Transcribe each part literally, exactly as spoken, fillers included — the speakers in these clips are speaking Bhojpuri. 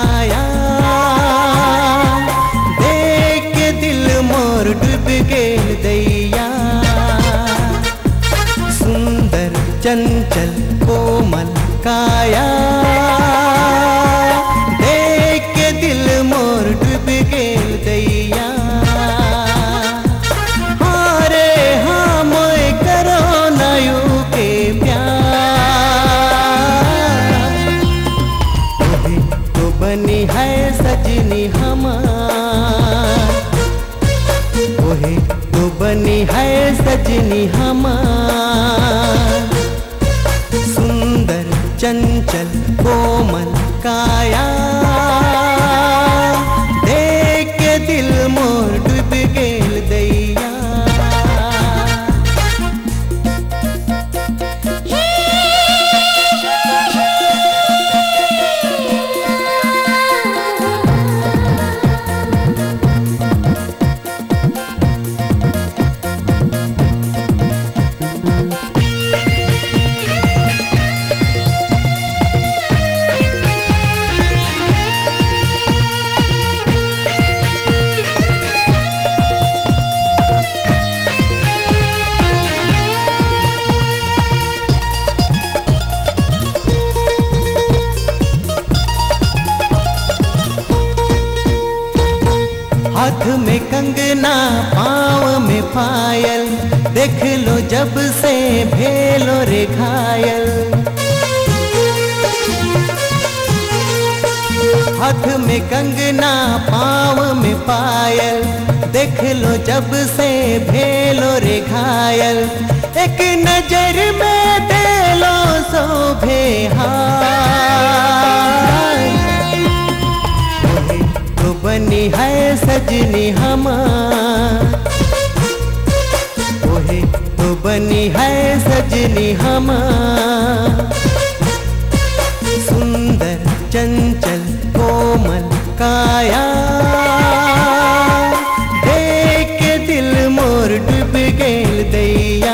काया, देख के दिल मोर डूब गेल दैया। सुंदर चंचल कोमल काया, देख के दिल मोर डूब गेल दैया। हाँ रे हाँ मोए करो नयू के प्यार, तोहे तो बनी है सजनी हमार, तोहे तो बनी है सजनी हमार। सुंदर चंचल कोमल काया, देख के दिल मोर डूब गेल दैया। हाथ में कंगना पाँव में पायल, देख लो जब से भेलो रे घायल। हाथ में कंगना पाँव में पायल, देख लो जब से भेलो रे घायल। एक नजर में दे लो शोभे हाय, तो बनी है सजनी हमार, तोहे तो बनी है सजनी हमार। सुंदर चंचल कोमल काया, देख के दिल मोर डूब गेल दैया।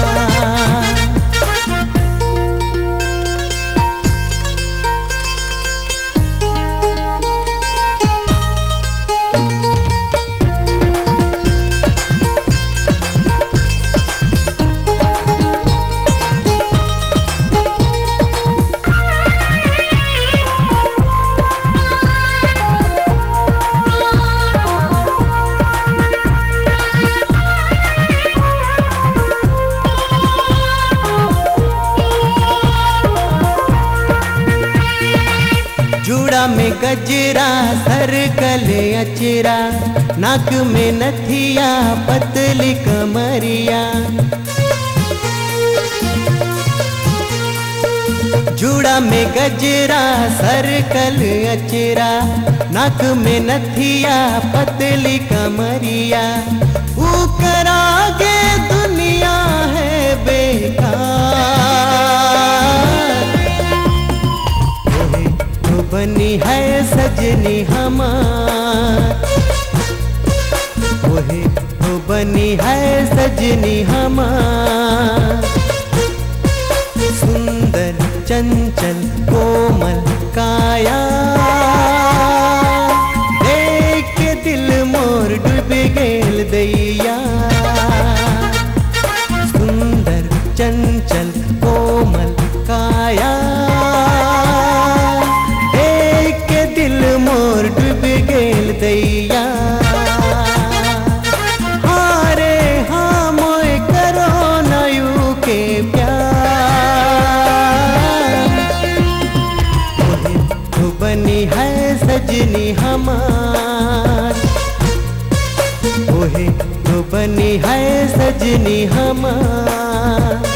जूड़ा में गजरा सर गले अचरा, नाक में नथिया पतली कमरिया। जूड़ा में गजरा सर गले अचरा, नाक में नथिया पतली कमरिया। ऊपर आगे दुनिया है बेकार, बनी है सजनी हमार, तोहे तो बनी है सजनी हमार। सुंदर चंचल कोमल काया, देख के दिल मोर डूब गेल दैया। सुंदर चंचल कोमल काया, दिल मोर डूब गेल दैया। हाँ रे हाँ मोए करो नयू के प्यार, तोहे तो बनी है सजनी हमार, तोहे तो बनी है सजनी हमार।